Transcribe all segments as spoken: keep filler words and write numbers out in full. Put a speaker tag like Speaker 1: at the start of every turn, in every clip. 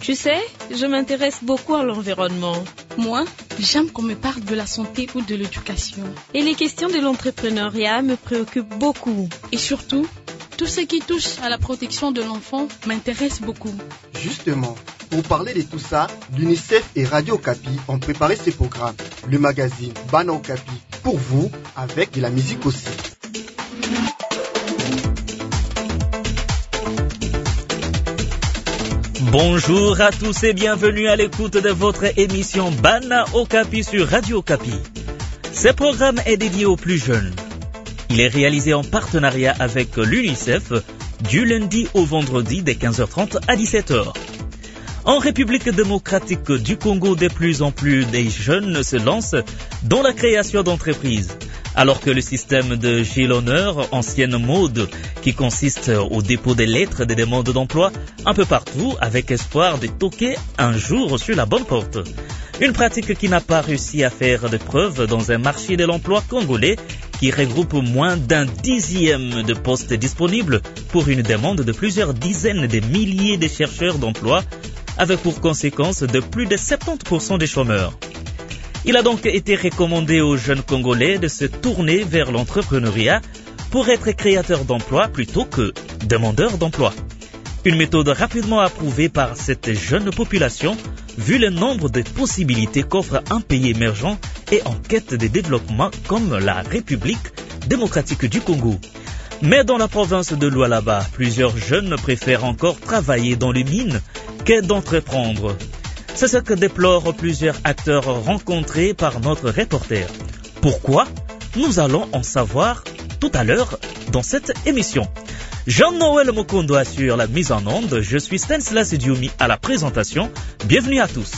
Speaker 1: Tu sais, je m'intéresse beaucoup à l'environnement.
Speaker 2: Moi, j'aime qu'on me parle de la santé ou de l'éducation.
Speaker 1: Et les questions de l'entrepreneuriat me préoccupent beaucoup.
Speaker 2: Et surtout, tout ce qui touche à la protection de l'enfant m'intéresse beaucoup.
Speaker 3: Justement, pour parler de tout ça, l'UNICEF et Radio Okapi ont préparé ce programme, le magazine Bana Okapi, pour vous, avec de la musique aussi.
Speaker 4: Bonjour à tous et bienvenue à l'écoute de votre émission Bana Okapi sur Radio Okapi. Ce programme est dédié aux plus jeunes. Il est réalisé en partenariat avec l'UNICEF du lundi au vendredi de quinze heures trente à dix-sept heures. En République démocratique du Congo, de plus en plus de jeunes se lancent dans la création d'entreprises. Alors que le système de J-L'honneur, ancienne mode, qui consiste au dépôt des lettres de demande d'emploi un peu partout avec espoir de toquer un jour sur la bonne porte. Une pratique qui n'a pas réussi à faire de preuve dans un marché de l'emploi congolais qui regroupe moins d'un dixième de postes disponibles pour une demande de plusieurs dizaines de milliers de chercheurs d'emploi, avec pour conséquence de plus de soixante-dix pour cent des chômeurs. Il a donc été recommandé aux jeunes Congolais de se tourner vers l'entrepreneuriat pour être créateurs d'emploi plutôt que demandeurs d'emploi. Une méthode rapidement approuvée par cette jeune population, vu le nombre de possibilités qu'offre un pays émergent et en quête de développement comme la République démocratique du Congo. Mais dans la province de Lualaba, plusieurs jeunes préfèrent encore travailler dans les mines que d'entreprendre. C'est ce que déplorent plusieurs acteurs rencontrés par notre reporter. Pourquoi? Nous allons en savoir tout à l'heure dans cette émission. Jean-Noël Mokondo assure la mise en onde. Je suis Stanislas Dioumi à la présentation. Bienvenue à tous.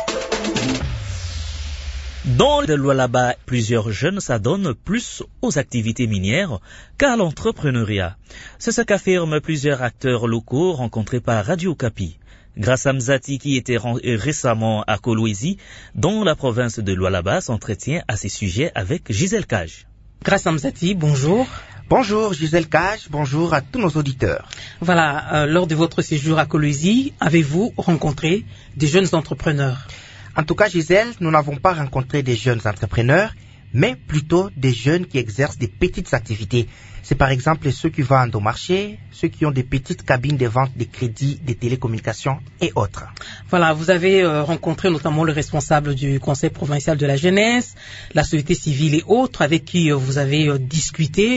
Speaker 4: Dans le Lualaba, plusieurs jeunes s'adonnent plus aux activités minières qu'à l'entrepreneuriat. C'est ce qu'affirment plusieurs acteurs locaux rencontrés par Radio Okapi. Grâce à Mzati qui était récemment à Kolwezi, dans la province de Lualaba, s'entretient à ces sujets avec Gisèle Cage.
Speaker 5: Grâce à Mzati, bonjour.
Speaker 3: Bonjour Gisèle Cage, bonjour à tous nos auditeurs.
Speaker 5: Voilà, euh, lors de votre séjour à Kolwezi, avez-vous rencontré des jeunes entrepreneurs?
Speaker 3: En tout cas Gisèle, nous n'avons pas rencontré des jeunes entrepreneurs, mais plutôt des jeunes qui exercent des petites activités. C'est par exemple ceux qui vendent au marché, ceux qui ont des petites cabines de vente de crédits, de télécommunications et autres.
Speaker 5: Voilà, vous avez euh, rencontré notamment le responsable du Conseil provincial de la jeunesse, la société civile et autres, avec qui euh, vous avez euh, discuté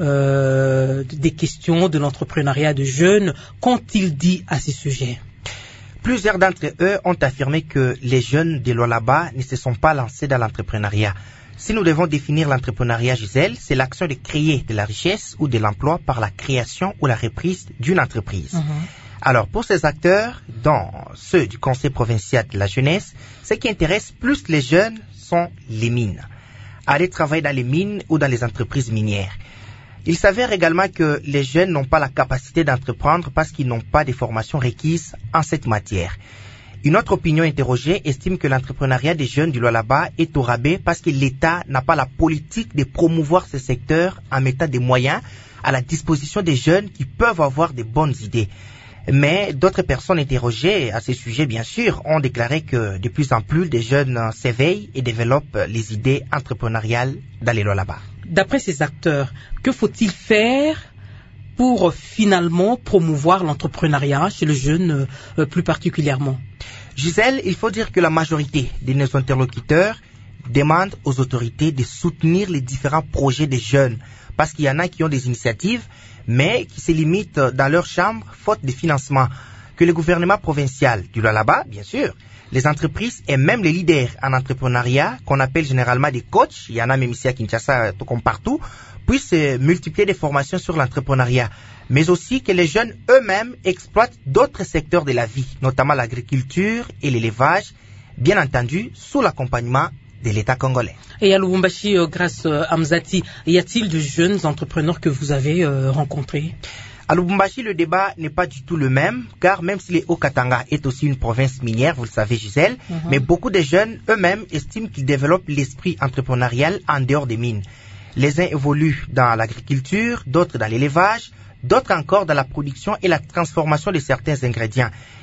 Speaker 5: euh, des questions de l'entrepreneuriat de jeunes. Qu'ont-ils dit à ces sujets?
Speaker 3: Plusieurs d'entre eux ont affirmé que les jeunes de Lualaba ne se sont pas lancés dans l'entrepreneuriat. Si nous devons définir l'entrepreneuriat, Gisèle, c'est l'action de créer de la richesse ou de l'emploi par la création ou la reprise d'une entreprise. Mmh. Alors, pour ces acteurs, dont ceux du Conseil provincial de la jeunesse, ce qui intéresse plus les jeunes sont les mines. Aller travailler dans les mines ou dans les entreprises minières. Il s'avère également que les jeunes n'ont pas la capacité d'entreprendre parce qu'ils n'ont pas de formation requise en cette matière. Une autre opinion interrogée estime que l'entrepreneuriat des jeunes du Lualaba est au rabais parce que l'État n'a pas la politique de promouvoir ce secteur en mettant des moyens à la disposition des jeunes qui peuvent avoir de bonnes idées. Mais d'autres personnes interrogées à ce sujet, bien sûr, ont déclaré que de plus en plus de jeunes s'éveillent et développent les idées entrepreneuriales dans les Lualaba.
Speaker 5: D'après ces acteurs, que faut-il faire pour finalement promouvoir l'entrepreneuriat chez les jeunes euh, plus particulièrement?
Speaker 3: Gisèle, il faut dire que la majorité de nos interlocuteurs demandent aux autorités de soutenir les différents projets des jeunes parce qu'il y en a qui ont des initiatives mais qui se limitent dans leur chambre faute de financement. Que le gouvernement provincial du Lualaba, bien sûr, les entreprises et même les leaders en entrepreneuriat qu'on appelle généralement des coachs, il y en a même ici à Kinshasa, tout comme partout, puissent multiplier des formations sur l'entrepreneuriat, mais aussi que les jeunes eux-mêmes exploitent d'autres secteurs de la vie, notamment l'agriculture et l'élevage, bien entendu sous l'accompagnement de l'État congolais.
Speaker 5: Et à Lubumbashi, grâce à Mzati, y a-t-il de jeunes entrepreneurs que vous avez euh, rencontrés?
Speaker 3: À Lubumbashi, le débat n'est pas du tout le même, car même si le Haut-Katanga est aussi une province minière, vous le savez Gisèle, mm-hmm. mais beaucoup de jeunes eux-mêmes estiment qu'ils développent l'esprit entrepreneurial en dehors des mines. Les uns évoluent dans l'agriculture, d'autres dans l'élevage, d'autres encore dans la production et la transformation de certains ingrédients.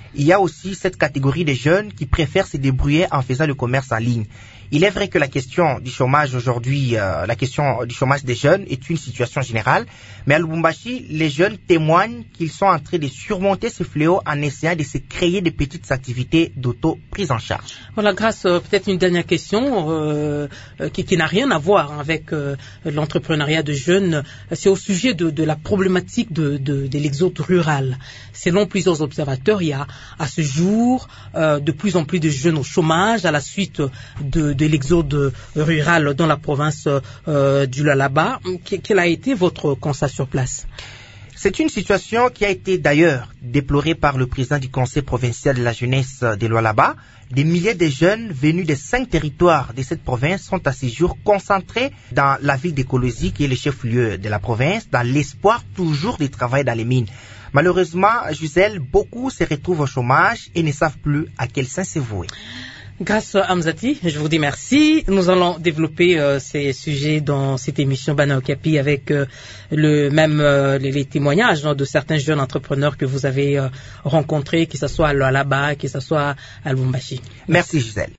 Speaker 3: Il y a aussi cette catégorie de jeunes qui préfèrent se débrouiller en faisant le commerce en ligne. Il est vrai que la question du chômage aujourd'hui, euh, la question du chômage des jeunes est une situation générale, mais à Lubumbashi, les jeunes témoignent qu'ils sont en train de surmonter ce fléau en essayant de se créer des petites activités d'auto-prise en charge.
Speaker 5: Voilà, grâce, euh, peut-être une dernière question euh, euh, qui, qui n'a rien à voir avec euh, l'entrepreneuriat de jeunes. C'est au sujet de, de la problématique de, de, de l'exode rural. Selon plusieurs observateurs, il y a à ce jour euh, de plus en plus de jeunes au chômage à la suite de de l'exode rural dans la province euh, du Lualaba. Quel a été votre constat sur place?
Speaker 3: C'est une situation qui a été d'ailleurs déplorée par le président du conseil provincial de la jeunesse de Lualaba. Des milliers de jeunes venus des cinq territoires de cette province sont à ce jour concentrés dans la ville d'Ekolozi, qui est le chef-lieu de la province, dans l'espoir toujours de travailler dans les mines. Malheureusement, Gisèle, beaucoup se retrouvent au chômage et ne savent plus à quel sens se vouer.
Speaker 5: Grâce à Hamzati, je vous dis merci. Nous allons développer euh, ces sujets dans cette émission Bana Okapi avec euh, le même euh, les, les témoignages hein, de certains jeunes entrepreneurs que vous avez euh, rencontrés, que ce soit à Lualaba, que ce soit à Lubumbashi.
Speaker 3: Merci Gisèle.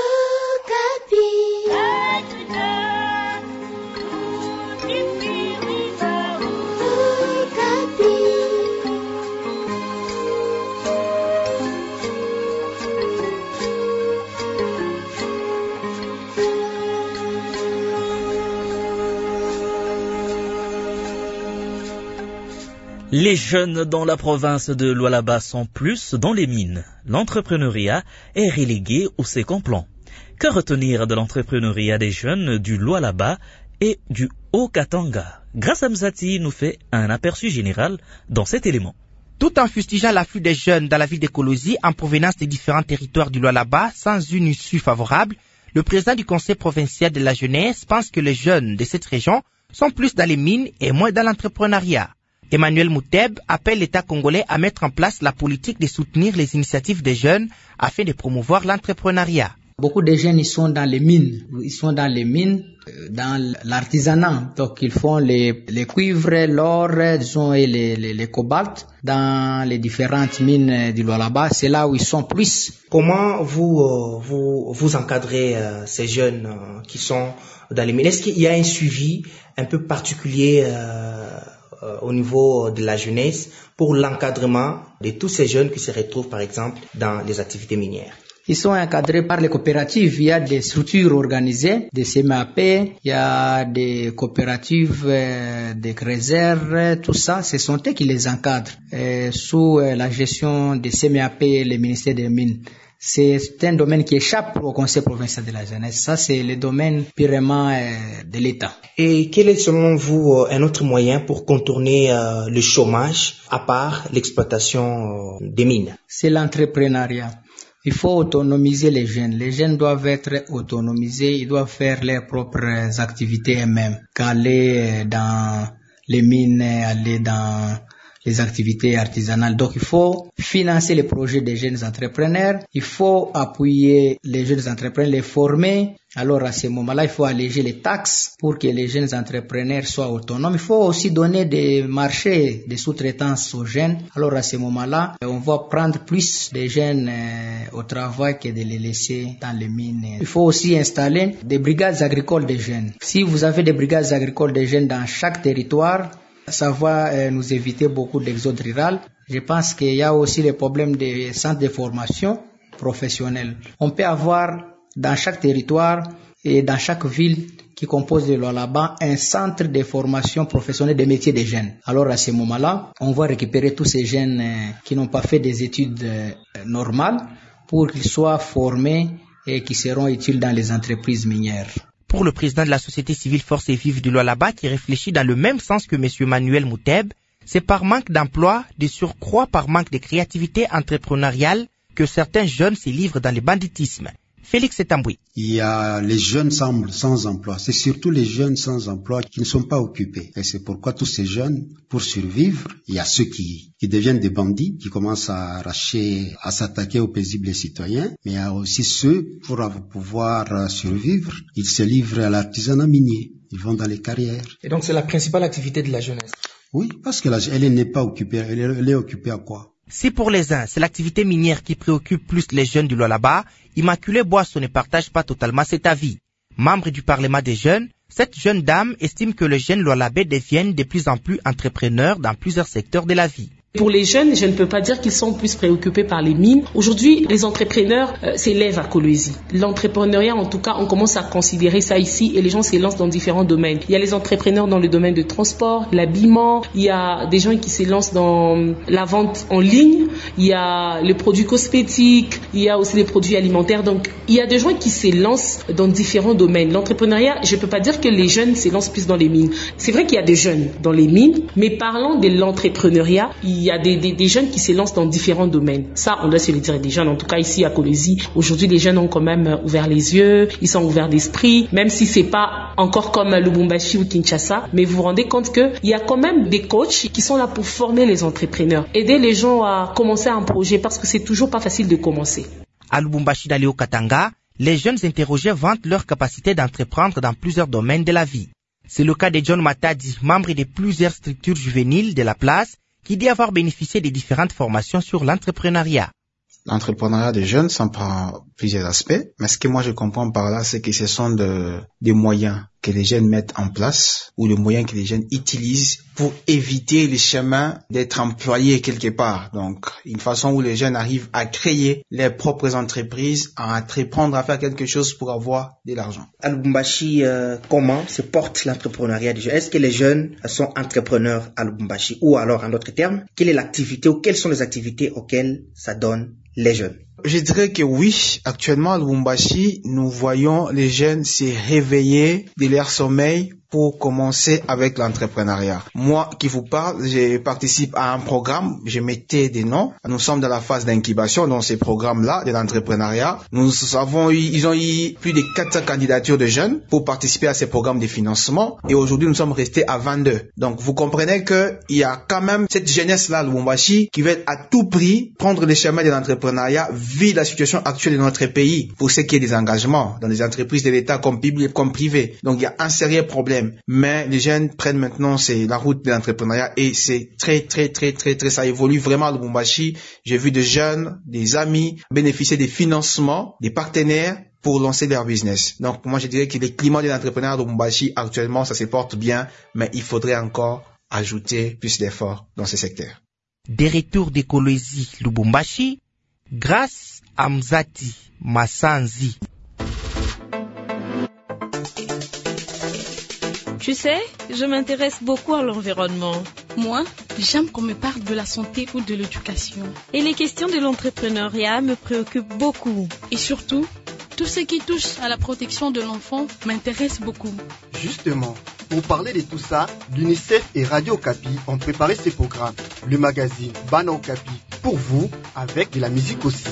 Speaker 4: Les jeunes dans la province de Lualaba sont plus dans les mines. L'entrepreneuriat est relégué au second plan. Que retenir de l'entrepreneuriat des jeunes du Lualaba et du Haut-Katanga? Grâce à Mzati nous fait un aperçu général dans cet élément.
Speaker 3: Tout en fustigeant l'afflux des jeunes dans la ville d'Ekolozi en provenance des différents territoires du Lualaba sans une issue favorable, le président du conseil provincial de la jeunesse pense que les jeunes de cette région sont plus dans les mines et moins dans l'entrepreneuriat. Emmanuel Mouteb appelle l'État congolais à mettre en place la politique de soutenir les initiatives des jeunes afin de promouvoir l'entrepreneuriat.
Speaker 6: Beaucoup de jeunes ils sont dans les mines, ils sont dans les mines, dans l'artisanat. Donc ils font les, les cuivres, l'or, disons, et les, les, les cobaltes dans les différentes mines du Lualaba. C'est là où ils sont plus.
Speaker 3: Comment vous euh, vous vous encadrez euh, ces jeunes euh, qui sont dans les mines? Est-ce qu'il y a un suivi un peu particulier euh, au niveau de la jeunesse pour l'encadrement de tous ces jeunes qui se retrouvent par exemple dans les activités minières?
Speaker 6: Ils sont encadrés par les coopératives. Il y a des structures organisées, des C M A P, il y a des coopératives, euh, des réserves, tout ça, ce sont eux qui les encadrent euh, sous euh, la gestion des C M A P et le ministère des Mines. C'est un domaine qui échappe au Conseil provincial de la jeunesse. Ça, c'est le domaine purement euh, de l'État.
Speaker 3: Et quel est selon vous un autre moyen pour contourner euh, le chômage à part l'exploitation euh, des mines?
Speaker 6: C'est l'entrepreneuriat. Il faut autonomiser les jeunes. Les jeunes doivent être autonomisés. Ils doivent faire leurs propres activités eux-mêmes. Qu'aller dans les mines, aller dans les activités artisanales. Donc, il faut financer les projets des jeunes entrepreneurs. Il faut appuyer les jeunes entrepreneurs, les former. Alors, à ce moment-là, il faut alléger les taxes pour que les jeunes entrepreneurs soient autonomes. Il faut aussi donner des marchés de sous-traitance aux jeunes. Alors, à ce moment-là, on va prendre plus de jeunes euh, au travail que de les laisser dans les mines. Il faut aussi installer des brigades agricoles de jeunes. Si vous avez des brigades agricoles de jeunes dans chaque territoire, ça va euh, nous éviter beaucoup d'exode rural. Je pense qu'il y a aussi le problème des centres de formation professionnelle. On peut avoir dans chaque territoire et dans chaque ville qui compose de Lualaba un centre de formation professionnelle des métiers des jeunes. Alors à ce moment-là, on va récupérer tous ces jeunes euh, qui n'ont pas fait des études euh, normales pour qu'ils soient formés et qui seront utiles dans les entreprises minières.
Speaker 3: Pour le président de la société civile Force et Vive du Lualaba qui réfléchit dans le même sens que M. Manuel Mouteb, c'est par manque d'emploi, de surcroît par manque de créativité entrepreneuriale que certains jeunes se livrent dans le banditisme. Félix Etamboui.
Speaker 7: Il y a les jeunes sans, sans emploi. C'est surtout les jeunes sans emploi qui ne sont pas occupés. Et c'est pourquoi tous ces jeunes, pour survivre, il y a ceux qui, qui deviennent des bandits, qui commencent à arracher, à s'attaquer aux paisibles citoyens. Mais il y a aussi ceux, pour pouvoir survivre, ils se livrent à l'artisanat minier. Ils vont dans les carrières.
Speaker 3: Et donc c'est la principale activité de la jeunesse?
Speaker 7: Oui, parce que la, elle n'est pas occupée. Elle est, elle est occupée à quoi?
Speaker 3: Si pour les uns, c'est l'activité minière qui préoccupe plus les jeunes du Lualaba, Immaculée Boisseau ne partage pas totalement cet avis. Membre du Parlement des jeunes, cette jeune dame estime que les jeunes Lualabais deviennent de plus en plus entrepreneurs dans plusieurs secteurs de la vie.
Speaker 8: Pour les jeunes, je ne peux pas dire qu'ils sont plus préoccupés par les mines. Aujourd'hui, les entrepreneurs euh, s'élèvent à Kolwezi. L'entrepreneuriat, en tout cas, on commence à considérer ça ici et les gens s'élancent dans différents domaines. Il y a les entrepreneurs dans le domaine de transport, l'habillement, il y a des gens qui s'élancent dans la vente en ligne, il y a les produits cosmétiques, il y a aussi les produits alimentaires. Donc, il y a des gens qui s'élancent dans différents domaines. L'entrepreneuriat, je ne peux pas dire que les jeunes s'élancent plus dans les mines. C'est vrai qu'il y a des jeunes dans les mines, mais parlant de l'entrepreneuriat, il Il y a des, des, des jeunes qui s'élancent dans différents domaines. Ça, on doit se le dire, des jeunes, en tout cas ici à Kolwezi. Aujourd'hui, les jeunes ont quand même ouvert les yeux, ils sont ouverts d'esprit, même si c'est pas encore comme Lubumbashi ou Kinshasa, mais vous vous rendez compte qu'il y a quand même des coachs qui sont là pour former les entrepreneurs, aider les gens à commencer un projet parce que c'est toujours pas facile de commencer.
Speaker 3: À Lubumbashi d'aller au Katanga, les jeunes interrogés vantent leur capacité d'entreprendre dans plusieurs domaines de la vie. C'est le cas de John Matadi, membre de plusieurs structures juvéniles de la place, qui dit avoir bénéficié des différentes formations sur l'entrepreneuriat.
Speaker 9: L'entrepreneuriat des jeunes, ça prend plusieurs aspects, mais ce que moi je comprends par là, c'est que ce sont de, des moyens que les jeunes mettent en place ou les moyens que les jeunes utilisent pour éviter les chemins d'être employés quelque part. Donc, une façon où les jeunes arrivent à créer leurs propres entreprises, à entreprendre, à faire quelque chose pour avoir de l'argent.
Speaker 3: À Lubumbashi, euh, comment se porte l'entrepreneuriat des jeunes? Est-ce que les jeunes sont entrepreneurs à Lubumbashi? Ou alors, en d'autres termes, quelle est l'activité ou quelles sont les activités auxquelles ça donne les jeunes?
Speaker 9: Je dirais que oui, actuellement à Lubumbashi, nous voyons les jeunes se réveiller de leur sommeil pour commencer avec l'entrepreneuriat. Moi qui vous parle, je participe à un programme, je mettais des noms. Nous sommes dans la phase d'incubation dans ces programmes-là de l'entrepreneuriat. Nous avons eu, ils ont eu plus de quatre cents candidatures de jeunes pour participer à ces programmes de financement. Et aujourd'hui, nous sommes restés à vingt-deux. Donc, vous comprenez que il y a quand même cette jeunesse-là, Lubumbashi, qui veut à tout prix prendre le chemin de l'entrepreneuriat vu la situation actuelle de notre pays pour ce qui est des engagements dans les entreprises de l'État comme publiques comme privées. Donc, il y a un sérieux problème. Mais les jeunes prennent maintenant c'est la route de l'entrepreneuriat et c'est très très très très très ça évolue vraiment à Lubumbashi. J'ai vu des jeunes, des amis bénéficier des financements, des partenaires pour lancer leur business. Donc moi je dirais que le climat de l'entrepreneuriat à Lubumbashi actuellement ça se porte bien, mais il faudrait encore ajouter plus d'efforts dans ce secteur.
Speaker 3: Des retours de Kolwezi Lubumbashi grâce à Mzati Massanzi.
Speaker 1: Tu sais, je m'intéresse beaucoup à l'environnement.
Speaker 2: Moi, j'aime qu'on me parle de la santé ou de l'éducation.
Speaker 1: Et les questions de l'entrepreneuriat me préoccupent beaucoup.
Speaker 2: Et surtout, tout ce qui touche à la protection de l'enfant m'intéresse beaucoup.
Speaker 10: Justement, pour parler de tout ça, l'UNICEF et Radio Okapi ont préparé ces programmes. Le magazine Bana Okapi pour vous, avec de la musique aussi.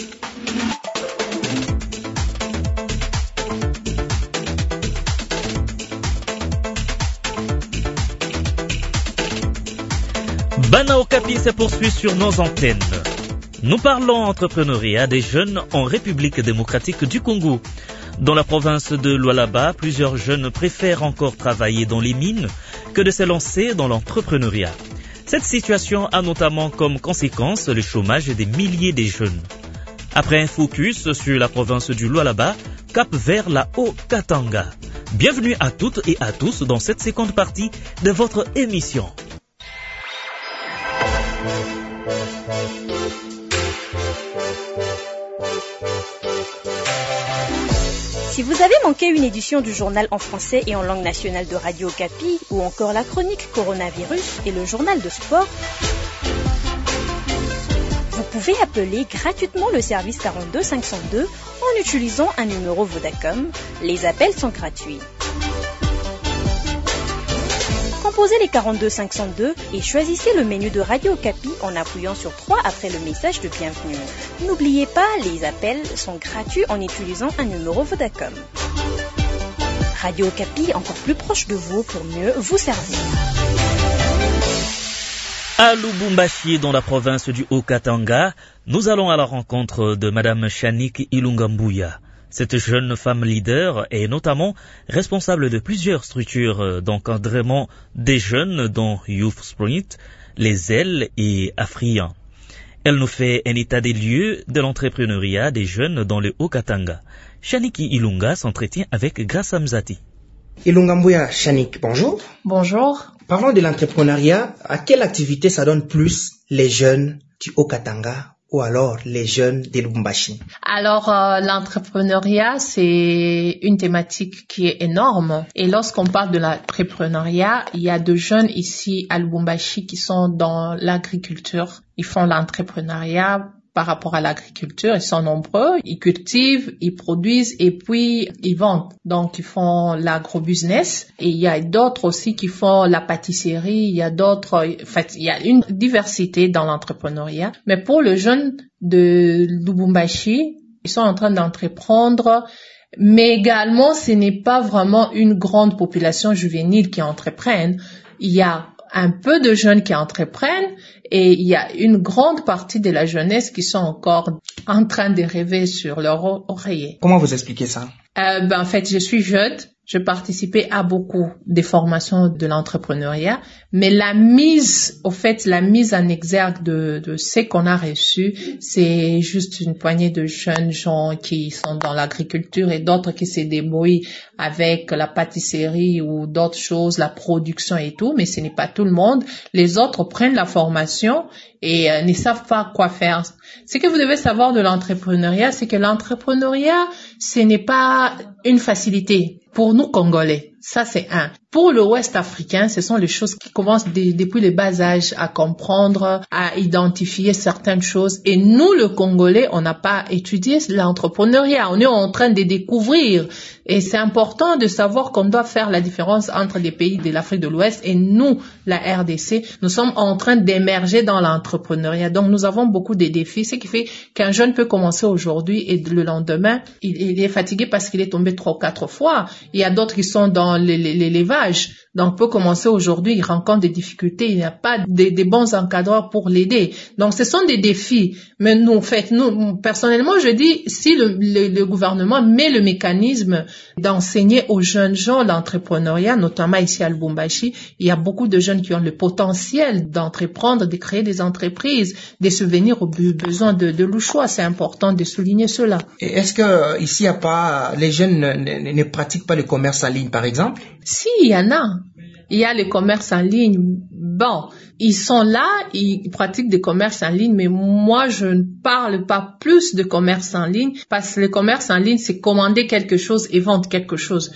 Speaker 4: Bana Okapi se poursuit sur nos antennes. Nous parlons entrepreneuriat des jeunes en République démocratique du Congo. Dans la province de Lualaba, plusieurs jeunes préfèrent encore travailler dans les mines que de se lancer dans l'entrepreneuriat. Cette situation a notamment comme conséquence le chômage des milliers de jeunes. Après un focus sur la province du Lualaba, cap vers la Haut-Katanga. Bienvenue à toutes et à tous dans cette seconde partie de votre émission.
Speaker 11: Si vous avez manqué une édition du journal en français et en langue nationale de Radio Okapi, ou encore la chronique coronavirus et le journal de sport, vous pouvez appeler gratuitement le service quarante-deux cinq cent deux en utilisant un numéro Vodacom. Les appels sont gratuits. Composez les quarante-deux cinq cent deux et choisissez le menu de Radio Okapi en appuyant sur trois après le message de bienvenue. N'oubliez pas, les appels sont gratuits en utilisant un numéro Vodacom. Radio Okapi, encore plus proche de vous pour mieux vous servir.
Speaker 4: À Lubumbashi, dans la province du Haut-Katanga, nous allons à la rencontre de Madame Chanik Ilungambuya. Cette jeune femme leader est notamment responsable de plusieurs structures d'encadrement des jeunes dont Youth Sprint, Les Ailes et Afrian. Elle nous fait un état des lieux de l'entrepreneuriat des jeunes dans le Haut-Katanga. Shaniki Ilunga s'entretient avec Grace Amzati.
Speaker 3: Ilunga Mbouya Shanik, bonjour.
Speaker 12: Bonjour.
Speaker 3: Parlons de l'entrepreneuriat. À quelle activité ça donne plus les jeunes du Haut-Katanga ou alors les jeunes de Lubumbashi?
Speaker 12: Alors, euh, l'entrepreneuriat, c'est une thématique qui est énorme. Et lorsqu'on parle de l'entrepreneuriat, il y a de jeunes ici à Lubumbashi qui sont dans l'agriculture. Ils font l'entrepreneuriat par rapport à l'agriculture. Ils sont nombreux, ils cultivent, ils produisent et puis ils vendent. Donc, ils font l'agro-business. Et il y a d'autres aussi qui font la pâtisserie. Il y a d'autres, en fait, il y a une diversité dans l'entrepreneuriat. Mais pour les jeunes de Lubumbashi, ils sont en train d'entreprendre. Mais également, ce n'est pas vraiment une grande population juvénile qui entreprennent. Il y a un peu de jeunes qui entreprennent et il y a une grande partie de la jeunesse qui sont encore en train de rêver sur leur oreiller.
Speaker 3: Comment vous expliquez ça?
Speaker 12: Euh, ben, en fait, je suis jeune. Je participais à beaucoup des formations de l'entrepreneuriat, mais la mise, au fait, la mise en exergue de, de ce qu'on a reçu, c'est juste une poignée de jeunes gens qui sont dans l'agriculture et d'autres qui se débrouillent avec la pâtisserie ou d'autres choses, la production et tout, mais ce n'est pas tout le monde. Les autres prennent la formation et euh, ne savent pas quoi faire. Ce que vous devez savoir de l'entrepreneuriat, c'est que l'entrepreneuriat, ce n'est pas une facilité. Pour nous, Congolais, ça c'est un. Pour le Ouest africain, ce sont les choses qui commencent de, depuis le bas âge à comprendre, à identifier certaines choses. Et nous, le Congolais, on n'a pas étudié l'entrepreneuriat. On est en train de découvrir. Et c'est important de savoir qu'on doit faire la différence entre les pays de l'Afrique de l'Ouest et nous, la R D C. Nous sommes en train d'émerger dans l'entrepreneuriat. Donc, nous avons beaucoup de défis. Ce qui fait qu'un jeune peut commencer aujourd'hui et le lendemain, il, il est fatigué parce qu'il est tombé trois ou quatre fois. Il y a d'autres qui sont dans l'élevage. Donc, peut commencer aujourd'hui, il rencontre des difficultés, il n'y a pas de, de bons encadreurs pour l'aider. Donc, ce sont des défis. Mais nous, en fait, nous, personnellement, je dis, si le, le, le gouvernement met le mécanisme d'enseigner aux jeunes gens l'entrepreneuriat, notamment ici à Lubumbashi, il y a beaucoup de jeunes qui ont le potentiel d'entreprendre, de créer des entreprises, de subvenir aux besoins de, de l'Ouchoua. C'est important de souligner cela.
Speaker 3: Et est-ce que ici, il y a pas, les jeunes ne, ne, ne pratiquent pas le commerce en ligne, par exemple?
Speaker 12: Si, il y en a. Il y a le commerce en ligne. Bon, ils sont là, ils pratiquent des commerces en ligne, mais moi, je ne parle pas plus de commerce en ligne parce que le commerce en ligne, c'est commander quelque chose et vendre quelque chose.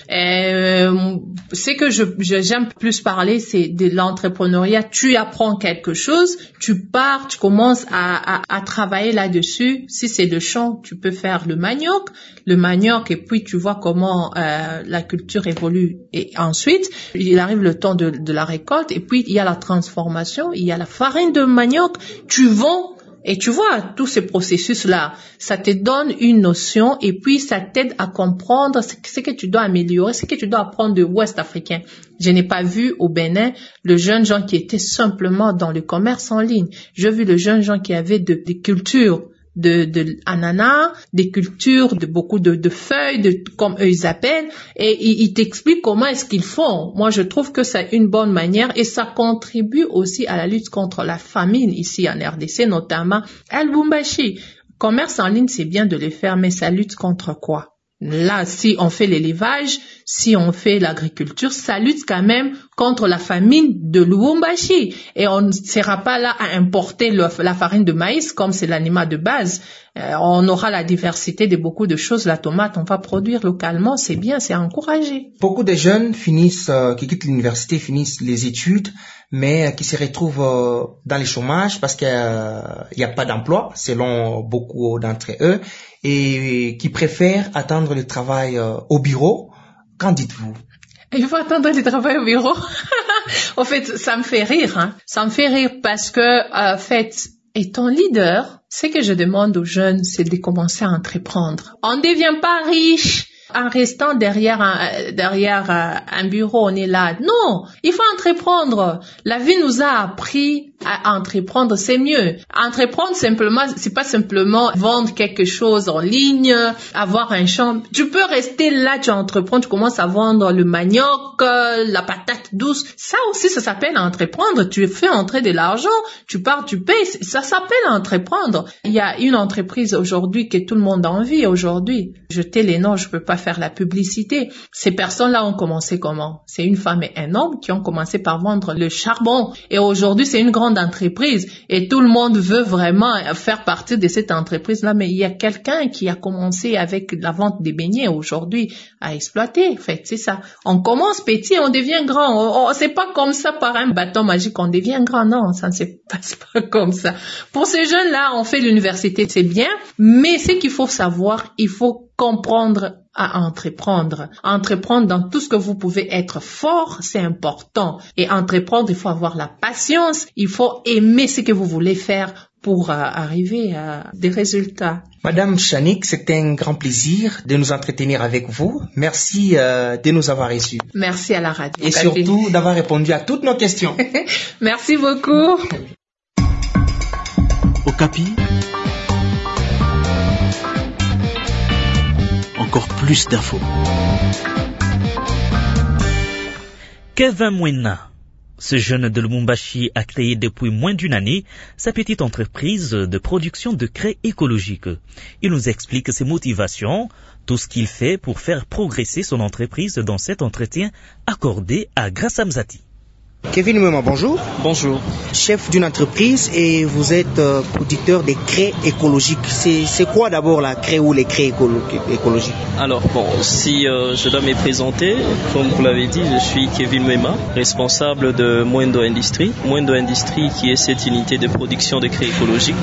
Speaker 12: Euh, ce que je, je, j'aime plus parler, c'est de l'entrepreneuriat. Tu apprends quelque chose, tu pars, tu commences à, à, à travailler là-dessus. Si c'est le champ, tu peux faire le manioc, le manioc, et puis tu vois comment euh, la culture évolue. Et ensuite, il arrive le temps de, de la récolte, et puis il y a la transformation, il y a la farine de manioc, tu vends, et tu vois, tous ces processus-là, ça te donne une notion, et puis ça t'aide à comprendre ce que, ce que tu dois améliorer, ce que tu dois apprendre de l'Ouest africain. Je n'ai pas vu au Bénin le jeune gens qui était simplement dans le commerce en ligne. J'ai vu le jeune gens qui avait de, des cultures, de, de ananas, des cultures, de beaucoup de, de feuilles, de, comme eux ils appellent, et ils, ils t'expliquent comment est-ce qu'ils font. Moi, je trouve que c'est une bonne manière et ça contribue aussi à la lutte contre la famine ici en R D C, notamment à Lubumbashi. Commerce en ligne, c'est bien de le faire, mais ça lutte contre quoi? Là, si on fait l'élevage, si on fait l'agriculture, ça lutte quand même contre la famine de Lubumbashi. Et on ne sera pas là à importer le, la farine de maïs comme c'est l'aliment de base. Euh, on aura la diversité de beaucoup de choses. La tomate, on va produire localement. C'est bien, c'est encouragé.
Speaker 3: Beaucoup de jeunes finissent, euh, qui quittent l'université, finissent les études, mais euh, qui se retrouvent euh, dans le chômage parce qu'il n'y a pas d'emploi, selon beaucoup d'entre eux, et qui préfèrent attendre le travail euh, au bureau. Qu'en dites-vous?
Speaker 12: Il faut attendre le travail au bureau. En fait, ça me fait rire. Hein. Ça me fait rire parce que, en fait, étant leader, ce que je demande aux jeunes, c'est de commencer à entreprendre. On ne devient pas riche en restant derrière un, derrière un bureau, on est là. Non, il faut entreprendre. La vie nous a appris à entreprendre, c'est mieux. Entreprendre simplement, c'est pas simplement vendre quelque chose en ligne, avoir un champ. Tu peux rester là, tu entreprends, tu commences à vendre le manioc, la patate douce. Ça aussi, ça s'appelle entreprendre. Tu fais entrer de l'argent, tu pars, tu payes. Ça s'appelle entreprendre. Il y a une entreprise aujourd'hui que tout le monde a envie aujourd'hui. Jeter les noms, je peux pas faire la publicité. Ces personnes-là ont commencé comment? C'est une femme et un homme qui ont commencé par vendre le charbon. Et aujourd'hui, c'est une grande entreprise. Et tout le monde veut vraiment faire partie de cette entreprise-là. Mais il y a quelqu'un qui a commencé avec la vente des beignets aujourd'hui à exploiter. En fait, c'est ça. On commence petit, on devient grand. On, on, c'est pas comme ça par un bâton magique qu'on devient grand. Non, ça ne se passe pas comme ça. Pour ces jeunes-là, on fait l'université, c'est bien. Mais ce qu'il faut savoir, il faut comprendre à entreprendre. Entreprendre dans tout ce que vous pouvez être fort, c'est important. Et entreprendre, il faut avoir la patience, il faut aimer ce que vous voulez faire pour euh, arriver à des résultats.
Speaker 13: Madame Chanik, c'était un grand plaisir de nous entretenir avec vous. Merci euh, de nous avoir reçus.
Speaker 12: Merci à la radio.
Speaker 13: Et surtout d'avoir répondu à toutes nos questions.
Speaker 12: Merci beaucoup.
Speaker 14: Okapi, encore plus d'infos.
Speaker 4: Kevin Mwena, ce jeune de Lubumbashi a créé depuis moins d'une année sa petite entreprise de production de craie écologique. Il nous explique ses motivations, tout ce qu'il fait pour faire progresser son entreprise dans cet entretien accordé à Grassa Mzati.
Speaker 15: Kevin Mwema, bonjour.
Speaker 16: Bonjour.
Speaker 15: Chef d'une entreprise et vous êtes euh, producteur de craie écologique. C'est, c'est quoi d'abord la craie ou les craies écolo- écologiques?
Speaker 16: Alors bon, si euh, je dois me présenter, comme vous l'avez dit, je suis Kevin Mwema, responsable de Mwendo Industrie. Mwendo Industrie qui est cette unité de production de craie écologique.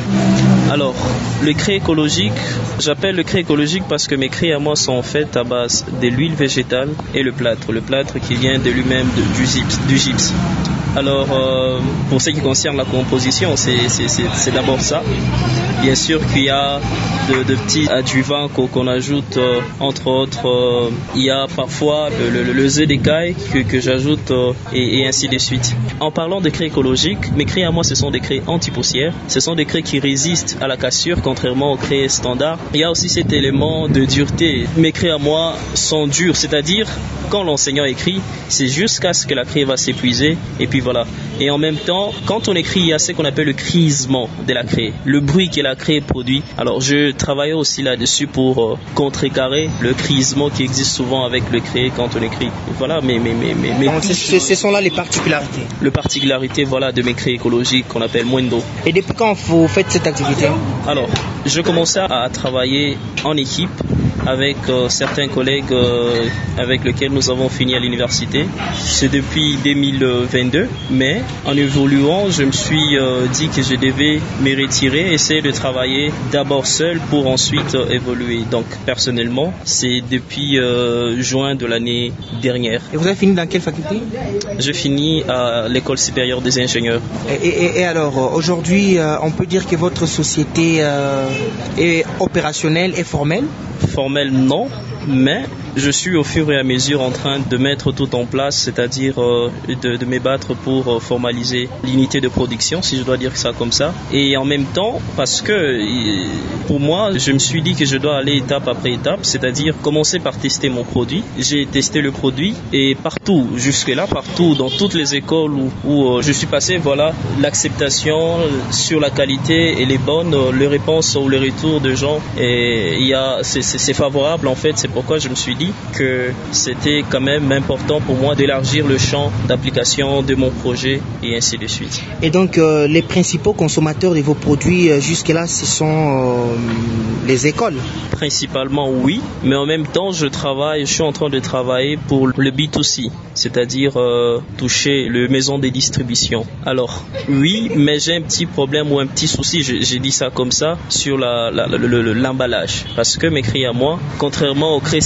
Speaker 16: Alors, le craie écologique, j'appelle le craie écologique parce que mes craies à moi sont faites à base de l'huile végétale et le plâtre. Le plâtre qui vient de lui-même de, du gypse. Du gypse. Alors, euh, pour ce qui concerne la composition, c'est, c'est, c'est, c'est d'abord ça. Bien sûr qu'il y a de, de petits adjuvants qu'on, qu'on ajoute, euh, entre autres, euh, il y a parfois le, le, le œuf d'écaille que, que j'ajoute euh, et, et ainsi de suite. En parlant de craie écologique, mes craies à moi, ce sont des craies anti-poussière. Ce sont des craies qui résistent à la cassure, contrairement aux craies standards. Il y a aussi cet élément de dureté. Mes craies à moi sont dures, c'est-à-dire quand l'enseignant écrit, c'est jusqu'à ce que la craie va s'épuiser et puis voilà. Et en même temps, quand on écrit, il y a ce qu'on appelle le crisement de la craie, le bruit que la craie produit. Alors je travaille aussi là-dessus pour euh, contrecarrer le crisement qui existe souvent avec le craie quand on écrit. Et voilà, mais mais mais mais. mais
Speaker 15: Donc, ce, ce sont là les particularités.
Speaker 16: Les particularités, voilà, de mes craies écologiques qu'on appelle Mwendo.
Speaker 15: Et depuis quand vous faites cette activité?
Speaker 16: Alors, je commençais à travailler en équipe avec euh, certains collègues euh, avec lesquels nous avons fini à l'université. C'est depuis deux mille vingt-deux, mais en évoluant, je me suis euh, dit que je devais me retirer, essayer de travailler d'abord seul pour ensuite euh, évoluer. Donc personnellement, c'est depuis euh, juin de l'année dernière.
Speaker 15: Et vous avez fini dans quelle faculté?
Speaker 16: Je finis à l'École supérieure des ingénieurs.
Speaker 15: Et, et, et alors, aujourd'hui, euh, on peut dire que votre société euh, est opérationnelle et formelle?
Speaker 16: Formelle, non, mais je suis au fur et à mesure en train de mettre tout en place, c'est-à-dire euh, de, de me battre pour euh, formaliser l'unité de production, si je dois dire ça comme ça. Et en même temps, parce que pour moi, je me suis dit que je dois aller étape après étape, c'est-à-dire commencer par tester mon produit. J'ai testé le produit et partout, jusque-là, partout, dans toutes les écoles où, où euh, je suis passé, voilà, l'acceptation sur la qualité et les bonnes, euh, les réponses ou les retours de gens, et il y a, c'est, c'est, c'est favorable en fait. C'est pourquoi je me suis dit que c'était quand même important pour moi d'élargir le champ d'application de mon projet et ainsi de suite.
Speaker 15: Et donc euh, les principaux consommateurs de vos produits euh, jusque-là, ce sont euh, les écoles?
Speaker 16: Principalement oui, mais en même temps je travaille, je suis en train de travailler pour le B deux C, c'est-à-dire euh, toucher les maisons de distribution. Alors oui, mais j'ai un petit problème ou un petit souci, j'ai, j'ai dit ça comme ça, sur la, la, la, le, l'emballage, parce que mes craies à moi, contrairement aux craies standards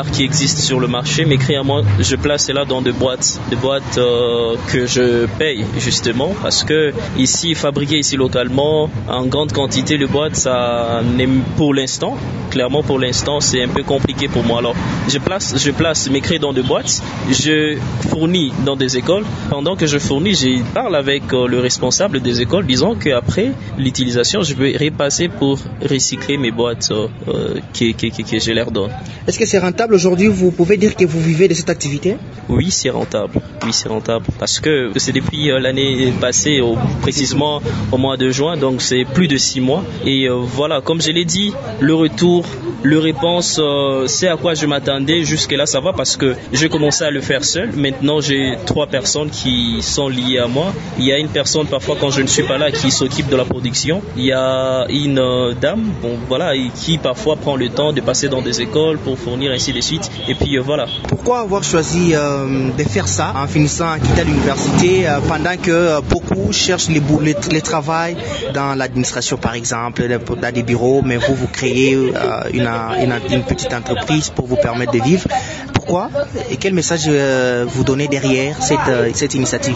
Speaker 16: standards qui existent sur le marché. Mes craies à moi, je place cela dans des boîtes, des boîtes euh, que je paye justement parce que ici, fabriqué ici localement, en grande quantité, les boîtes, ça n'est pour l'instant, clairement pour l'instant, c'est un peu compliqué pour moi. Alors, je place, je place mes craies dans des boîtes, je fournis dans des écoles. Pendant que je fournis, je parle avec euh, le responsable des écoles, disant qu'après l'utilisation, je vais repasser pour recycler mes boîtes euh, euh, que, que, que, que je leur donne.
Speaker 15: Est-ce que c'est rentable aujourd'hui? Vous pouvez dire que vous vivez de cette activité?
Speaker 16: Oui, c'est rentable. Oui, c'est rentable parce que c'est depuis euh, l'année passée, au, précisément au mois de juin, donc c'est plus de six mois. Et euh, voilà, comme je l'ai dit, le retour, le réponse, euh, c'est à quoi je m'attendais. Jusque-là, ça va parce que j'ai commencé à le faire seul. Maintenant, j'ai trois personnes qui sont liées à moi. Il y a une personne, parfois, quand je ne suis pas là, qui s'occupe de la production. Il y a une euh, dame, bon, voilà, qui parfois prend le temps de passer dans des écoles pour fournir ainsi de suite. Et puis, euh, voilà.
Speaker 15: Pourquoi avoir choisi euh, de faire ça en finissant à quitter l'université euh, pendant que euh, beaucoup cherchent les, les, les travail dans l'administration, par exemple, dans des bureaux, mais vous, vous créez euh, une, une, une petite entreprise pour vous permettre de vivre. Pourquoi et quel message euh, vous donnez derrière cette, euh, cette initiative?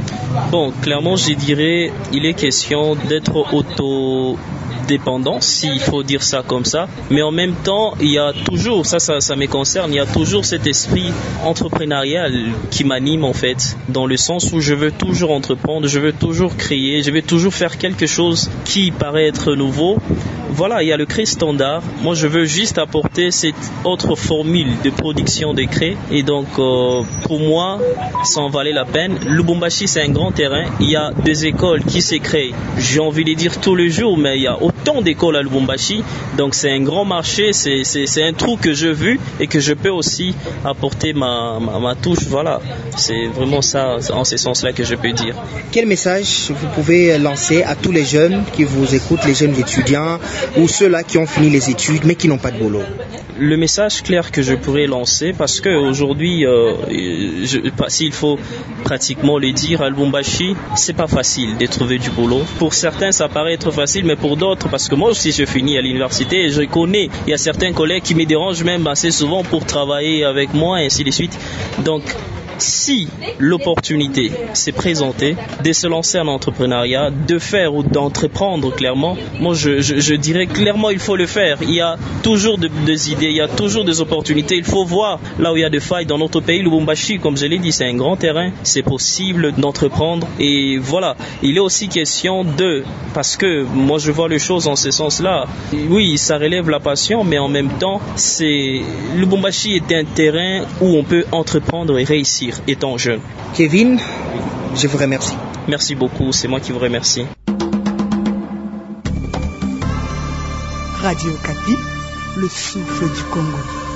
Speaker 16: Bon, clairement, je dirais, il est question d'être auto... dépendant, s'il faut dire ça comme ça, mais en même temps il y a toujours, ça, ça ça me concerne, il y a toujours cet esprit entrepreneurial qui m'anime en fait, dans le sens où je veux toujours entreprendre, je veux toujours créer, je veux toujours faire quelque chose qui paraît être nouveau. Voilà, il y a le cré standard, moi je veux juste apporter cette autre formule de production de cré, et donc euh, pour moi ça en valait la peine. Lubumbashi, c'est un grand terrain, il y a des écoles qui se créent, j'ai envie de dire tous les jours, mais il y a autant d'écoles à Lubumbashi, donc c'est un grand marché, c'est, c'est, c'est un trou que j'ai vu et que je peux aussi apporter ma, ma, ma touche. Voilà, c'est vraiment ça, en ce sens-là que je peux dire.
Speaker 15: Quel message vous pouvez lancer à tous les jeunes qui vous écoutent, les jeunes étudiants ou ceux-là qui ont fini les études mais qui n'ont pas de boulot?
Speaker 16: Le message clair que je pourrais lancer, parce qu'aujourd'hui, euh, s'il faut pratiquement le dire, à Lubumbashi, c'est pas facile de trouver du boulot. Pour certains, ça paraît être facile, mais pour d'autres, parce que moi aussi, je finis à l'université et je connais, il y a certains collègues qui me dérangent même assez souvent pour travailler avec moi et ainsi de suite. Donc, si l'opportunité s'est présentée de se lancer en entrepreneuriat, de faire ou d'entreprendre clairement, moi je, je, je dirais clairement il faut le faire. Il y a toujours de, des idées, il y a toujours des opportunités. Il faut voir là où il y a des failles dans notre pays. Lubumbashi, comme je l'ai dit, c'est un grand terrain, c'est possible d'entreprendre. Et voilà, il est aussi question de, parce que moi je vois les choses en ce sens-là, oui, ça relève la passion, mais en même temps, c'est Lubumbashi est un terrain où on peut entreprendre et réussir étant jeune.
Speaker 15: Kevin, je vous remercie.
Speaker 16: Merci beaucoup, c'est moi qui vous remercie.
Speaker 14: Radio Okapi, le souffle du Congo.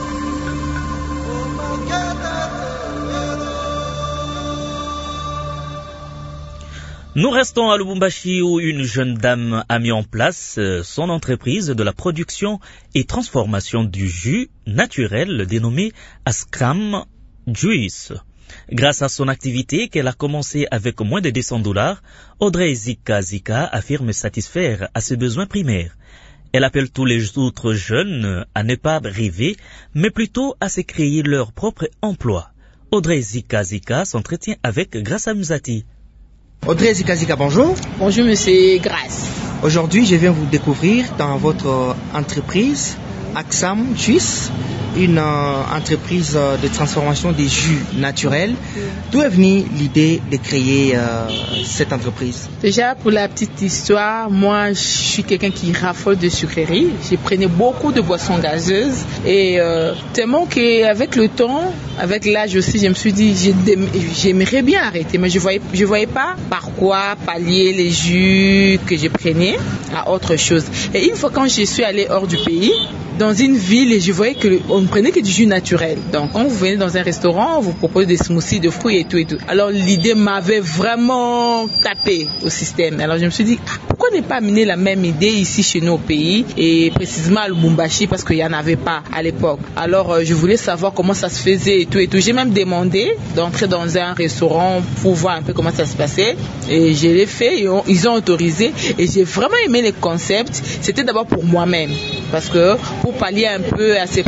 Speaker 4: Nous restons à Lubumbashi où une jeune dame a mis en place son entreprise de la production et transformation du jus naturel dénommé Askram Juice. Grâce à son activité qu'elle a commencé avec moins de deux cents dollars, Audrey Zika Zika affirme satisfaire à ses besoins primaires. Elle appelle tous les autres jeunes à ne pas rêver, mais plutôt à se créer leur propre emploi. Audrey Zika Zika s'entretient avec Grace Amzati.
Speaker 15: Audrey Zika Zika, bonjour.
Speaker 12: Bonjour monsieur Grace.
Speaker 15: Aujourd'hui, je viens vous découvrir dans votre entreprise Askram Juice, une euh, entreprise euh, de transformation des jus naturels. D'où est venue l'idée de créer euh, cette entreprise?
Speaker 12: Déjà, pour la petite histoire, moi, je suis quelqu'un qui raffole de sucreries. J'ai prenais beaucoup de boissons gazeuses et euh, tellement qu'avec le temps, avec l'âge aussi, je me suis dit, j'aimerais bien arrêter, mais je voyais, je voyais pas par quoi pallier les jus que je prenais à autre chose. Et une fois quand je suis allée hors du pays, dans une ville, et je voyais qu'on ne prenait que du jus naturel. Donc, quand vous venez dans un restaurant, on vous propose des smoothies de fruits et tout et tout. Alors, l'idée m'avait vraiment tapé au système. Alors, je me suis dit, ah, pourquoi ne pas amener la même idée ici chez nous au pays, et précisément à Lubumbashi, parce qu'il n'y en avait pas à l'époque. Alors, euh, je voulais savoir comment ça se faisait et tout et tout. J'ai même demandé d'entrer dans un restaurant pour voir un peu comment ça se passait. Et je l'ai fait, et on, ils ont autorisé. Et j'ai vraiment aimé les concepts. C'était d'abord pour moi-même. Parce que pour pallier un peu à ces problèmes de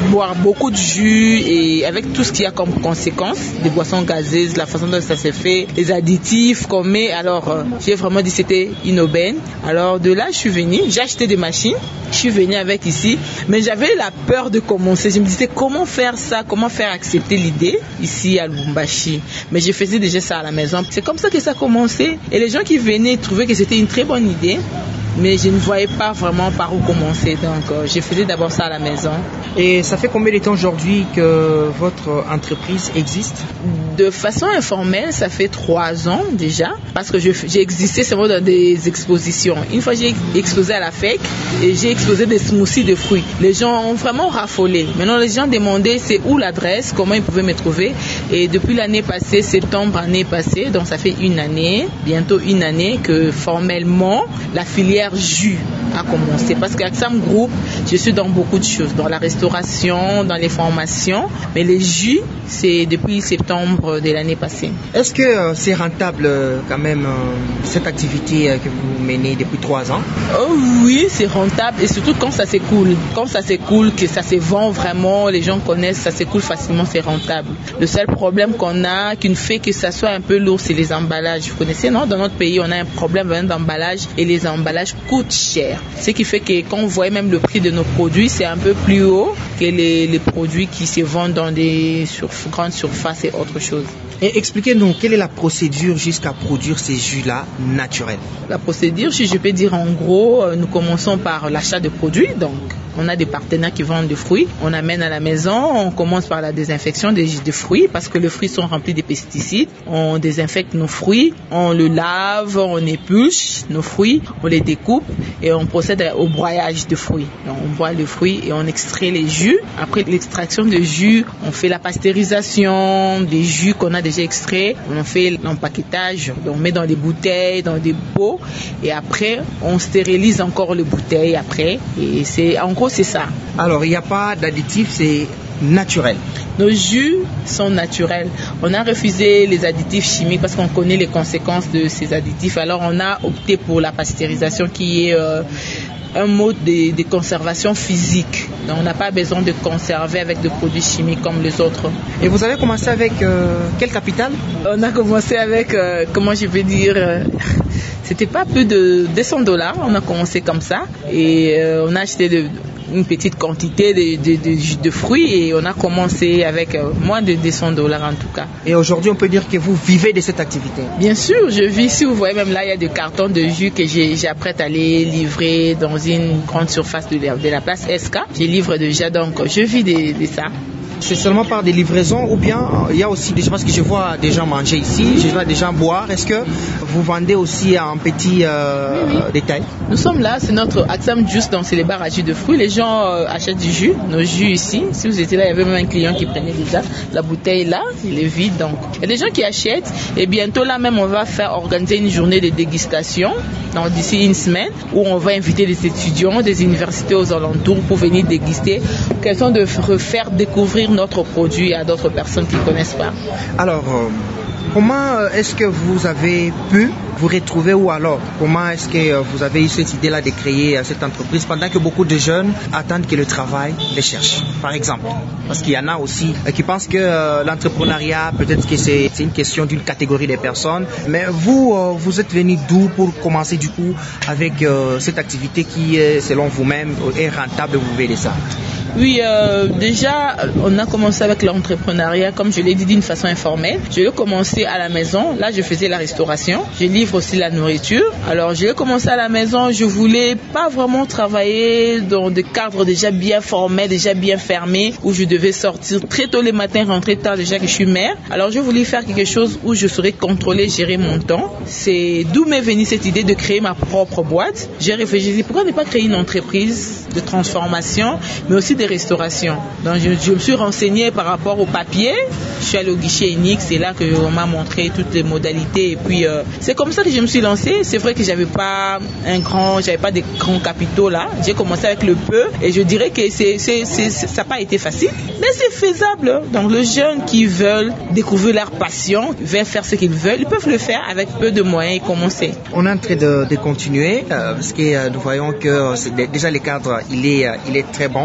Speaker 17: boire beaucoup de jus et avec tout ce qu'il y a comme conséquence, des boissons gazeuses, la façon dont ça s'est fait, les additifs qu'on met. Alors, euh, j'ai vraiment dit que c'était une aubaine. Alors, de là, je suis venue, j'ai acheté des machines, je suis venue avec ici, mais j'avais la peur de commencer. Je me disais comment faire ça, comment faire accepter l'idée ici à Lubumbashi. Mais je faisais déjà ça à la maison. C'est comme ça que ça a commencé. Et les gens qui venaient trouvaient que c'était une très bonne idée. Mais je ne voyais pas vraiment par où commencer. Donc, euh, je faisais d'abord ça à la maison.
Speaker 13: Et ça fait combien de temps aujourd'hui que votre entreprise existe?
Speaker 17: De façon informelle, ça fait trois ans déjà. Parce que je, j'ai existé seulement dans des expositions. Une fois, j'ai exposé à la F E C et j'ai exposé des smoothies de fruits. Les gens ont vraiment raffolé. Maintenant, les gens demandaient c'est où l'adresse, comment ils pouvaient me trouver. Et depuis l'année passée, septembre année passée, donc ça fait une année, bientôt une année que formellement, la filière jus a commencé. Parce qu'avec Sam Group, je suis dans beaucoup de choses, dans la restauration, dans les formations, mais les jus, c'est depuis septembre de l'année passée.
Speaker 13: Est-ce que euh, c'est rentable euh, quand même euh, cette activité euh, que vous menez depuis trois ans?
Speaker 17: Oh, oui, c'est rentable et surtout quand ça s'écoule. Quand ça s'écoule, que ça se vend vraiment, les gens connaissent, ça s'écoule facilement, c'est rentable. Le seul problème qu'on a, qui nous fait que ça soit un peu lourd, c'est les emballages. Vous connaissez, non? Dans notre pays, on a un problème d'emballage et les emballages coûtent cher. Ce qui fait que quand on voit même le prix de nos produits, c'est un peu plus haut que les, les produits qui se vendent dans des sur, grandes surfaces et autre chose.
Speaker 13: Et expliquez-nous, quelle est la procédure jusqu'à produire ces jus-là naturels?
Speaker 17: La procédure, si je peux dire en gros, nous commençons par l'achat de produits. Donc, on a des partenaires qui vendent des fruits. On amène à la maison, on commence par la désinfection des, des fruits parce que les fruits sont remplis de pesticides. On désinfecte nos fruits, on le lave, on épluche nos fruits, on les découpe et on procède au broyage de fruits. Donc, on broie les fruits et on extrait les jus. Après l'extraction de jus, on fait la pasteurisation des jus qu'on a déjà extraits. On fait l'empaquetage, on met dans des bouteilles, dans des pots et après on stérilise encore les bouteilles après. Et c'est en gros c'est ça.
Speaker 13: Alors il n'y a pas d'additifs, c'est naturel.
Speaker 17: Nos jus sont naturels. On a refusé les additifs chimiques parce qu'on connaît les conséquences de ces additifs. Alors on a opté pour la pasteurisation qui est euh, un mode de, de conservation physique. Donc on n'a pas besoin de conserver avec des produits chimiques comme les autres.
Speaker 13: Et vous avez commencé avec euh, quel capital?
Speaker 17: On a commencé avec, euh, comment je vais dire, euh, c'était pas plus de deux cents dollars. On a commencé comme ça et euh, on a acheté de, une petite quantité de, de, de, de fruits et on a commencé avec euh, moins de deux cents dollars en tout cas.
Speaker 13: Et aujourd'hui on peut dire que vous vivez de cette activité?
Speaker 17: Bien sûr, je vis. Si vous voyez même là, il y a des cartons de jus que j'ai, j'apprête à aller livrer dans une grande surface de la, de la place S K. Je livre déjà, donc je vis de, de ça.
Speaker 13: C'est seulement par des livraisons ou bien il y a aussi des gens, parce que je vois des gens manger ici, je vois des gens boire. Est-ce que vous vendez aussi en petits euh, oui, oui. détails?
Speaker 17: Nous sommes là, c'est notre Axam Juice, donc c'est les bars à jus de fruits. Les gens euh, achètent du jus, nos jus ici. Si vous étiez là, il y avait même un client qui prenait déjà la bouteille là, il est vide. Donc il y a des gens qui achètent et bientôt là même on va faire organiser une journée de dégustation, donc d'ici une semaine, où on va inviter des étudiants des universités aux alentours pour venir déguster, question de refaire découvrir notre produit à d'autres personnes qui ne connaissent pas.
Speaker 13: Alors, euh, comment est-ce que vous avez pu vous retrouver ou alors comment est-ce que vous avez eu cette idée-là de créer cette entreprise pendant que beaucoup de jeunes attendent que le travail les cherche, par exemple? Parce qu'il y en a aussi qui pensent que euh, l'entrepreneuriat, peut-être que c'est, c'est une question d'une catégorie de personnes, mais vous, euh, vous êtes venu d'où pour commencer du coup avec euh, cette activité qui, selon vous-même, est rentable, vous verrez ça?
Speaker 17: Oui, euh, déjà, on a commencé avec l'entrepreneuriat, comme je l'ai dit, d'une façon informelle. Je l'ai commencé à la maison. Là, je faisais la restauration. Je livre aussi la nourriture. Alors, je l'ai commencé à la maison. Je voulais pas vraiment travailler dans des cadres déjà bien formels, déjà bien fermés, où je devais sortir très tôt le matin, rentrer tard, déjà que je suis mère. Alors, je voulais faire quelque chose où je saurais contrôler, gérer mon temps. C'est d'où m'est venue cette idée de créer ma propre boîte. J'ai réfléchi, j'ai dit, pourquoi ne pas créer une entreprise de transformation, mais aussi de restauration. Donc je, je me suis renseignée par rapport au papier. Je suis allée au guichet unique, c'est là qu'on m'a montré toutes les modalités et puis euh, c'est comme ça que je me suis lancée. C'est vrai que j'avais pas un grand, j'avais pas des grands capitaux là. J'ai commencé avec le peu et je dirais que c'est, c'est, c'est, ça n'a pas été facile, mais c'est faisable. Donc les jeunes qui veulent découvrir leur passion, veulent faire ce qu'ils veulent, ils peuvent le faire avec peu de moyens et commencer.
Speaker 13: On est en train de, de continuer euh, parce que euh, nous voyons que euh, c'est, déjà le cadre il est, euh, il est très bon. Vous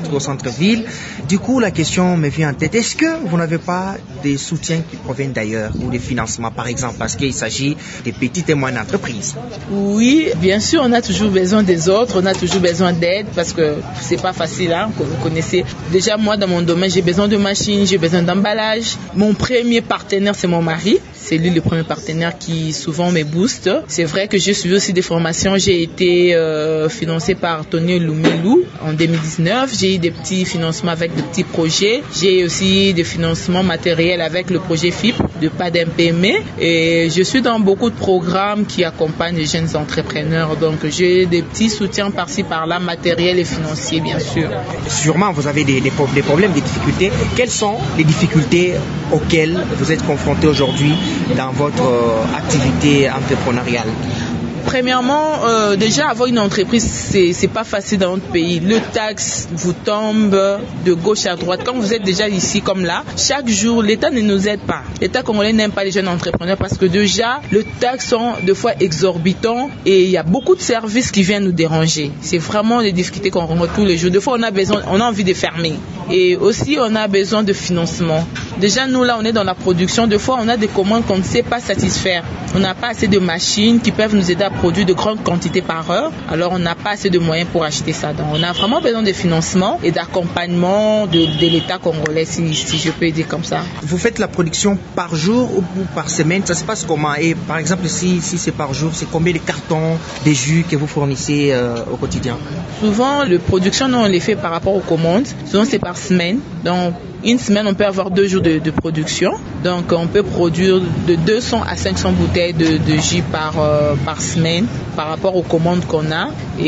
Speaker 13: peut-être au centre-ville. Du coup, la question me vient en tête. Est-ce que vous n'avez pas des soutiens qui proviennent d'ailleurs ou des financements, par exemple, parce qu'il s'agit des petites et moyennes entreprises?
Speaker 17: Oui, bien sûr, on a toujours besoin des autres, on a toujours besoin d'aide parce que c'est pas facile, hein, que vous connaissez. Déjà, moi, dans mon domaine, j'ai besoin de machines, j'ai besoin d'emballage. Mon premier partenaire, c'est mon mari. C'est lui le premier partenaire qui souvent me booste. C'est vrai que j'ai suivi aussi des formations. J'ai été euh, financée par Tony Lumelou en deux mille dix-neuf. J'ai eu des petits financements avec de petits projets. J'ai aussi des financements matériels avec le projet F I P de P A D M P M E. Et je suis dans beaucoup de programmes qui accompagnent les jeunes entrepreneurs. Donc j'ai des petits soutiens par-ci par-là, matériels et financiers bien sûr.
Speaker 13: Sûrement vous avez des, des, des problèmes, des difficultés. Quelles sont les difficultés auxquelles vous êtes confrontés aujourd'hui dans votre euh, activité entrepreneuriale?
Speaker 17: Premièrement, euh, déjà avoir une entreprise, c'est c'est pas facile dans notre pays. Le taxe vous tombe de gauche à droite. Quand vous êtes déjà ici comme là, chaque jour, l'État ne nous aide pas. L'État congolais n'aime pas les jeunes entrepreneurs parce que déjà, le taxe sont deux fois exorbitants et il y a beaucoup de services qui viennent nous déranger. C'est vraiment les difficultés qu'on rencontre tous les jours. Des fois, on a besoin, on a envie de fermer. Et aussi, on a besoin de financement. Déjà, nous là, on est dans la production. Des fois, on a des commandes qu'on ne sait pas satisfaire. On n'a pas assez de machines qui peuvent nous aider à produire de grandes quantités par heure. Alors, on n'a pas assez de moyens pour acheter ça. Donc, on a vraiment besoin de financement et d'accompagnement de, de l'État congolais, si, si je peux dire comme ça.
Speaker 13: Vous faites la production par jour ou par semaine? Ça se passe comment? Et par exemple, si, si c'est par jour, c'est combien de cartons de jus que vous fournissez euh, au quotidien?
Speaker 17: Souvent, la production, nous, on les fait par rapport aux commandes. Souvent, c'est par semaine. Donc, une semaine, on peut avoir deux jours de, de production. Donc, on peut produire de deux cents à cinq cents bouteilles de, de jus par, euh, par semaine par rapport aux commandes qu'on a.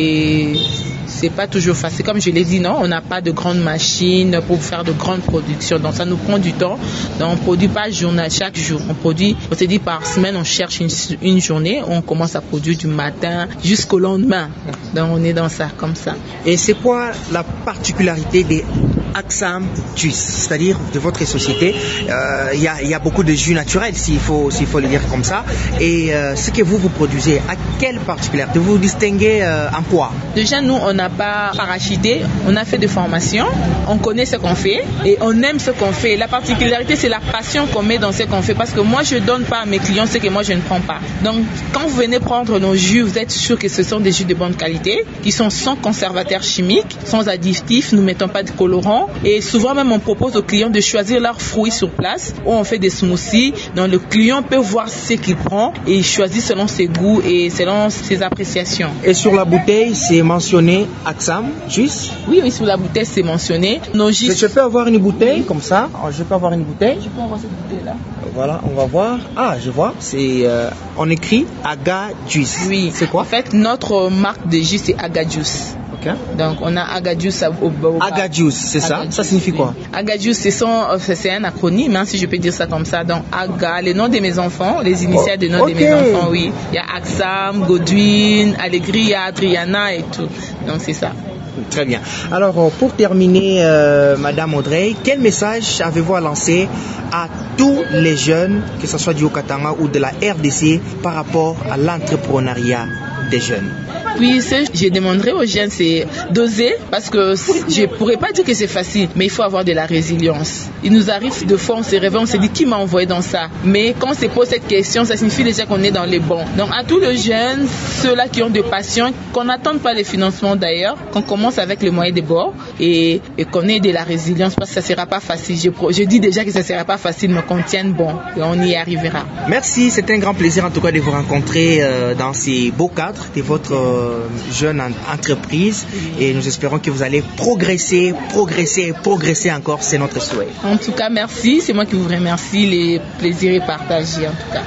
Speaker 17: Et c'est pas toujours facile. Comme je l'ai dit, non, on n'a pas de grandes machines pour faire de grandes productions. Donc, ça nous prend du temps. Donc, on produit pas journal chaque jour. On produit, on se dit par semaine, on cherche une, une journée. On commence à produire du matin jusqu'au lendemain. Donc, on est dans ça, comme ça.
Speaker 13: Et c'est quoi la particularité des Axam Juice, c'est-à-dire de votre société? Il euh, y, y a beaucoup de jus naturels, s'il faut, s'il faut le dire comme ça. Et euh, ce que vous vous produisez, à quelle particularité vous vous distinguez euh, en quoi?
Speaker 17: Déjà, nous, on n'a pas parachuté, on a fait des formations, on connaît ce qu'on fait et on aime ce qu'on fait. La particularité, c'est la passion qu'on met dans ce qu'on fait, parce que moi, je ne donne pas à mes clients ce que moi, je ne prends pas. Donc, quand vous venez prendre nos jus, vous êtes sûr que ce sont des jus de bonne qualité, qui sont sans conservateurs chimiques, sans additifs, nous ne mettons pas de colorants. Et souvent même on propose aux clients de choisir leurs fruits sur place, ou on fait des smoothies. Donc le client peut voir ce qu'il prend et il choisit selon ses goûts et selon ses appréciations.
Speaker 13: Et sur la bouteille c'est mentionné Axam Juice?
Speaker 17: Oui, oui, sur la bouteille c'est mentionné. Nos jus...
Speaker 13: Je peux avoir une bouteille comme ça? Je peux avoir une bouteille?
Speaker 17: Je peux avoir cette bouteille là.
Speaker 13: Voilà, on va voir. Ah, je vois. C'est euh, on écrit Aga Juice.
Speaker 17: Oui.
Speaker 13: C'est quoi?
Speaker 17: En fait, notre marque de jus c'est Aga Juice.
Speaker 13: Okay.
Speaker 17: Donc on a Aga Juice au bas.
Speaker 13: Aga Juice, c'est ça?
Speaker 17: Aga
Speaker 13: Ça
Speaker 17: Juice,
Speaker 13: signifie
Speaker 17: oui.
Speaker 13: quoi?
Speaker 17: Aga Juice, c'est, son, c'est un acronyme, hein, si je peux dire ça comme ça. Donc Aga, les noms de mes enfants, les initiales des noms
Speaker 13: okay.
Speaker 17: de mes enfants, oui. Il y a Axam, Godwin, Allegria, Adriana et tout. Donc c'est ça.
Speaker 13: Très bien. Alors, pour terminer, euh, Madame Audrey, quel message avez-vous à lancer à tous les jeunes, que ce soit du Haut-Katanga ou de la R D C, par rapport à l'entrepreneuriat des jeunes?
Speaker 17: Oui, ce que je demanderais aux jeunes, c'est d'oser, parce que je ne pourrais pas dire que c'est facile, mais il faut avoir de la résilience. Il nous arrive de fois, on se réveille, on se dit qui m'a envoyé dans ça. Mais quand on se pose cette question, ça signifie déjà qu'on est dans les bons. Donc à tous les jeunes, ceux-là qui ont de passion, qu'on n'attende pas les financements d'ailleurs, qu'on commence avec les moyens de bord et, et qu'on ait de la résilience, parce que ça ne sera pas facile. Je, je dis déjà que ça ne sera pas facile, mais qu'on tienne bon et on y arrivera.
Speaker 13: Merci, c'est un grand plaisir en tout cas de vous rencontrer euh, dans ces beaux cadres de votre euh, jeune entreprise, et nous espérons que vous allez progresser, progresser, progresser encore, c'est notre souhait.
Speaker 17: En tout cas, merci, c'est moi qui vous remercie, les plaisirs est partagé en tout cas.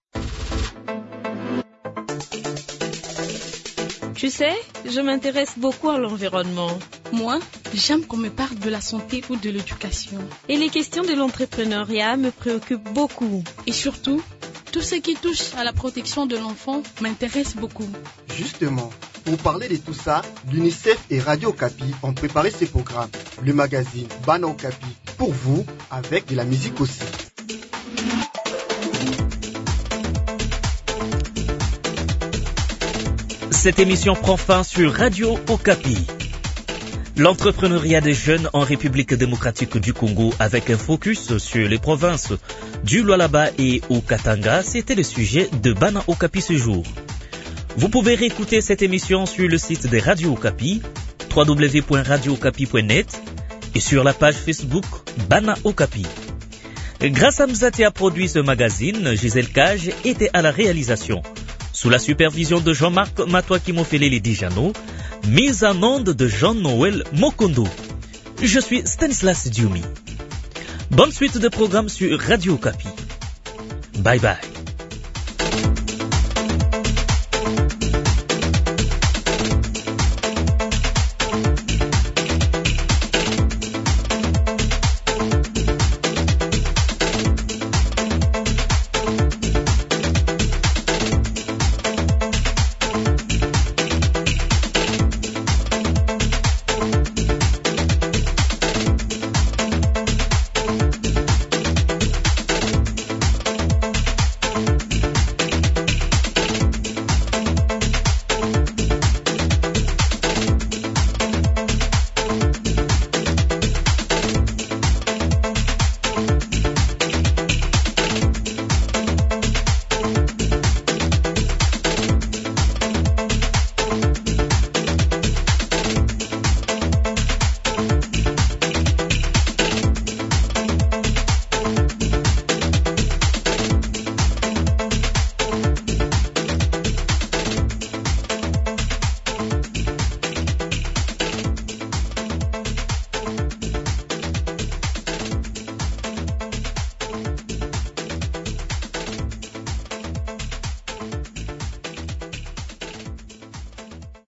Speaker 1: Tu sais, je m'intéresse beaucoup à l'environnement.
Speaker 2: Moi, j'aime qu'on me parle de la santé ou de l'éducation.
Speaker 1: Et les questions de l'entrepreneuriat me préoccupent beaucoup.
Speaker 2: Et surtout, tout ce qui touche à la protection de l'enfant m'intéresse beaucoup.
Speaker 10: Justement, pour parler de tout ça, l'UNICEF et Radio Okapi ont préparé ces programmes. Le magazine Bana Okapi pour vous, avec de la musique aussi.
Speaker 4: Cette émission prend fin sur Radio Okapi. L'entrepreneuriat des jeunes en République démocratique du Congo avec un focus sur les provinces du Lualaba et au Katanga, c'était le sujet de Bana Okapi ce jour. Vous pouvez réécouter cette émission sur le site de Radio Okapi, w w w point radio okapi point net et sur la page Facebook Bana Okapi. Grâce à Mzati a produit ce magazine, Gisèle Cage était à la réalisation. Sous la supervision de Jean-Marc Matoaki-Mofelele Dijano, mise en onde de Jean-Noël Mokondo. Je suis Stanislas Dioumi. Bonne suite de programmes sur Radio Okapi. Bye bye.